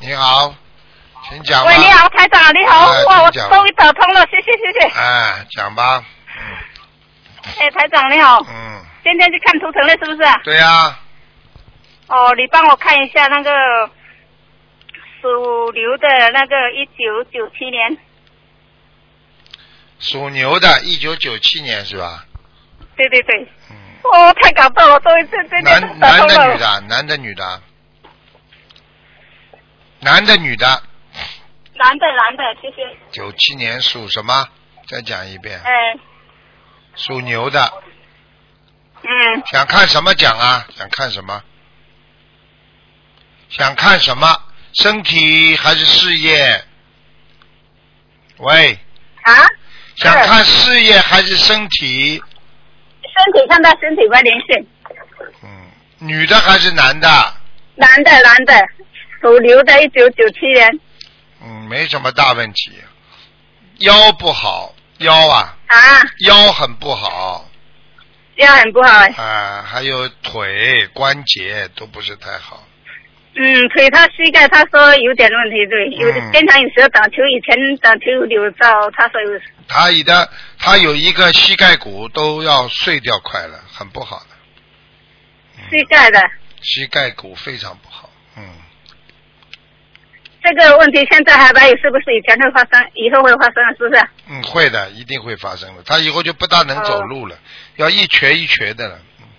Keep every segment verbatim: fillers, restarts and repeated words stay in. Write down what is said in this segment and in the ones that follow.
你好，请讲吧。 喂，你好，台长，你好， 哎哇，我请讲终于打通了，谢谢谢谢。 哎，讲吧。 哎，台长你好， 嗯， 今天去看图腾了是不是？ 对呀、啊， 哦，你帮我看一下那个属牛的那个一九九七年。 属牛的，一九九七年是吧？ 对对对。 嗯。 哦，太感动了，终于这这男天打通了。 男的女的？男的女的？男的女的？ 男的男的，谢谢。 九七年属什么？再讲一遍。 哎。 属牛的。 嗯。 想看什么讲啊？想看什么？想看什么？身体还是事业？喂。 啊？ 想看事业还是身体？ 身体看到身体vai连线。 嗯，女的还是男的？ 男的男的，属牛的，一九九七年。 嗯，没什么大问题。腰不好，腰啊。 啊。 腰很不好。 腰很不好哎。 啊，还有腿关节都不是太好。 嗯，腿他膝盖他说有点问题，对，有嗯经常有时候打球，以前打球有到他说有。 他一的他有一个膝盖骨都要碎掉快了，很不好的。 膝盖的。 膝盖骨非常不好，嗯。 这个问题现在还没有，是不是以前会发生，以后会发生，是不是？ 嗯，会的，一定会发生的。他以后就不大能走路了，哦、要一瘸一瘸的了。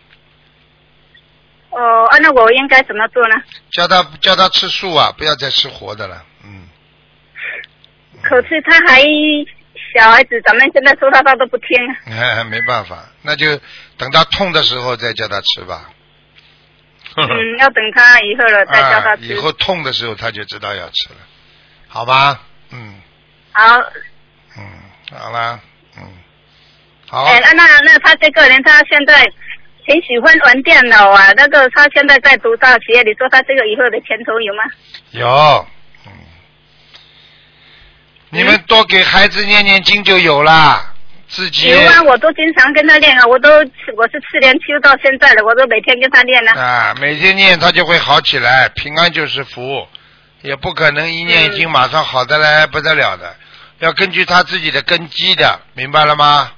哦，那我应该怎么做呢？ 叫他叫他吃素啊，不要再吃活的了，嗯。 可是他还小孩子，咱们现在说他他都不听。 哎，没办法，那就等他痛的时候再叫他吃吧。 嗯，要等他以后了再叫他吃。 啊、以后痛的时候他就知道要吃了，好吧？嗯。 好。 嗯，好啦，嗯，好。 哎，那那他这个人，他现在挺喜欢玩电脑啊。那个他现在在读大学，你说他这个以后的前途有吗？ 有，嗯。你们多给孩子念念经就有啦。自己有啊，我都经常跟他练啊，我都我是四年修到现在的，我都每天跟他练啊。 啊，每天念他就会好起来，平安就是福，也不可能一念经马上好的来不得了的，要根据他自己的根基的，明白了吗？